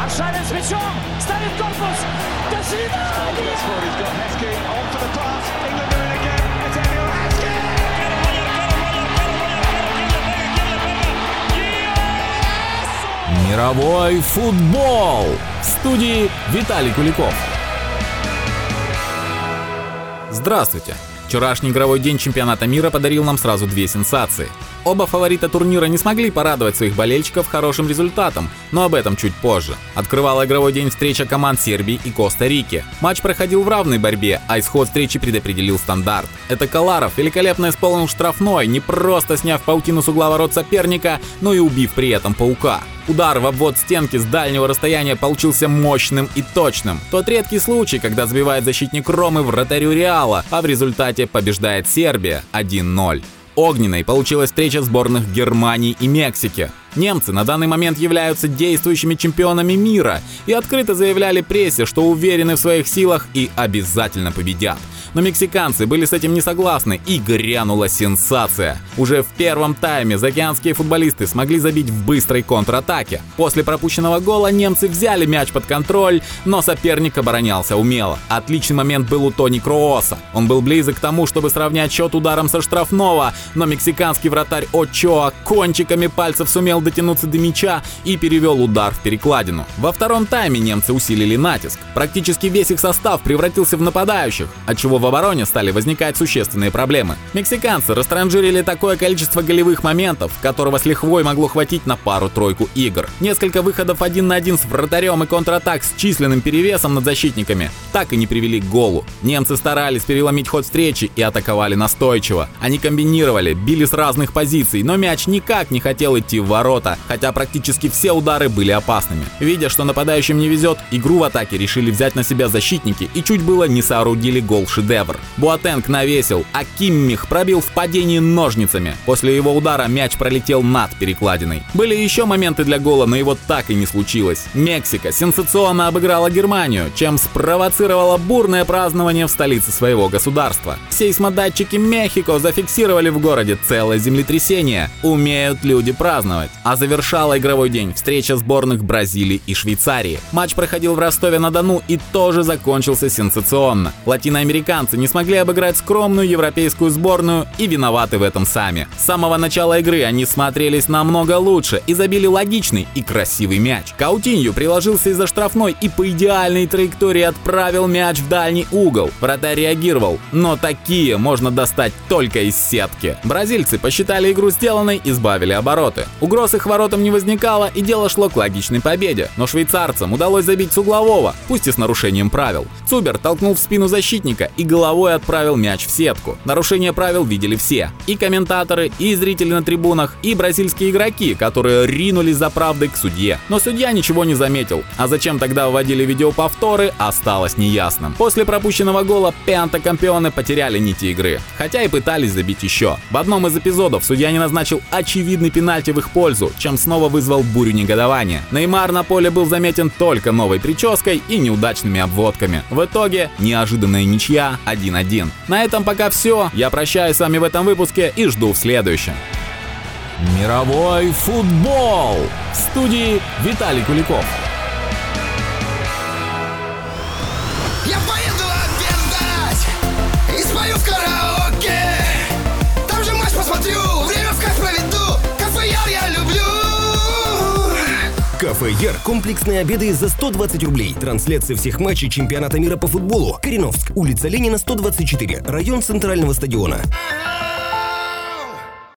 Шарин с мячом, ставит корпус. До свидания! Мировой футбол! В студии Виталий Куликов. Здравствуйте! Вчерашний игровой день чемпионата мира подарил нам сразу две сенсации. Оба фаворита турнира не смогли порадовать своих болельщиков хорошим результатом, но об этом чуть позже. Открывала игровой день встреча команд Сербии и Коста-Рики. Матч проходил в равной борьбе, а исход встречи предопределил стандарт. Это Коларов великолепно исполнил штрафной, не просто сняв паутину с угла ворот соперника, но и убив при этом паука. Удар в обвод стенки с дальнего расстояния получился мощным и точным. Тот редкий случай, когда забивает защитник Ромы вратарю Реала, а в результате побеждает Сербия 1-0. Огненной получилась встреча сборных Германии и Мексики. Немцы на данный момент являются действующими чемпионами мира и открыто заявляли прессе, что уверены в своих силах и обязательно победят. Но мексиканцы были с этим не согласны, и грянула сенсация. Уже в первом тайме заокеанские футболисты смогли забить в быстрой контратаке. После пропущенного гола немцы взяли мяч под контроль, но соперник оборонялся умело. Отличный момент был у Тони Крооса. Он был близок к тому, чтобы сравнять счет ударом со штрафного, но мексиканский вратарь Очоа кончиками пальцев сумел дотянуться до мяча и перевел удар в перекладину. Во втором тайме немцы усилили натиск. Практически весь их состав превратился в нападающих, отчего в обороне стали возникать существенные проблемы. Мексиканцы растранжирили такое количество голевых моментов, которого с лихвой могло хватить на пару-тройку игр. Несколько выходов 1 на 1 с вратарем и контратак с численным перевесом над защитниками так и не привели к голу. Немцы старались переломить ход встречи и атаковали настойчиво. Они комбинировали, били с разных позиций, но мяч никак не хотел идти в ворота, хотя практически все удары были опасными. Видя, что нападающим не везет, игру в атаке решили взять на себя защитники и чуть было не соорудили гол-шедевр. Буатенг навесил, а Киммих пробил в падении ножницами. После его удара мяч пролетел над перекладиной. Были еще моменты для гола, но его так и не случилось. Мексика сенсационно обыграла Германию, чем спровоцировала бурное празднование в столице своего государства. Сейсмодатчики Мехико зафиксировали в городе целое землетрясение. Умеют люди праздновать. А завершала игровой день встреча сборных Бразилии и Швейцарии. Матч проходил в Ростове-на-Дону и тоже закончился сенсационно. Латиноамериканцы не смогли обыграть скромную европейскую сборную и виноваты в этом сами. С самого начала игры они смотрелись намного лучше и забили логичный и красивый мяч. Каутинью приложился из-за штрафной и по идеальной траектории отправил мяч в дальний угол. Вратарь реагировал, но такие можно достать только из сетки. Бразильцы посчитали игру сделанной и сбавили обороты. Угроз их воротам не возникало, и дело шло к логичной победе. Но швейцарцам удалось забить с углового, пусть и с нарушением правил. Цубер толкнул в спину защитника и головой отправил мяч в сетку. Нарушение правил видели все. И комментаторы, и зрители на трибунах, и бразильские игроки, которые ринулись за правдой к судье. Но судья ничего не заметил. А зачем тогда вводили видеоповторы, осталось неясным. После пропущенного гола пентакампионы потеряли нити игры. Хотя и пытались забить еще. В одном из эпизодов судья не назначил очевидный пенальти в их пользу, чем снова вызвал бурю негодования. Неймар на поле был заметен только новой прической и неудачными обводками. В итоге неожиданная ничья 1-1. На этом пока все. Я прощаюсь с вами в этом выпуске и жду в следующем. Мировой футбол! В студии Виталий Куликов. Я поеду обедать и спою в караоке. Там же матч посмотрю, время в кайф проведу. Кафе Яр я люблю. Кафе Яр. Комплексные обеды за 120 рублей. Трансляция всех матчей чемпионата мира по футболу. Кореновск. Улица Ленина, 124. Район Центрального стадиона.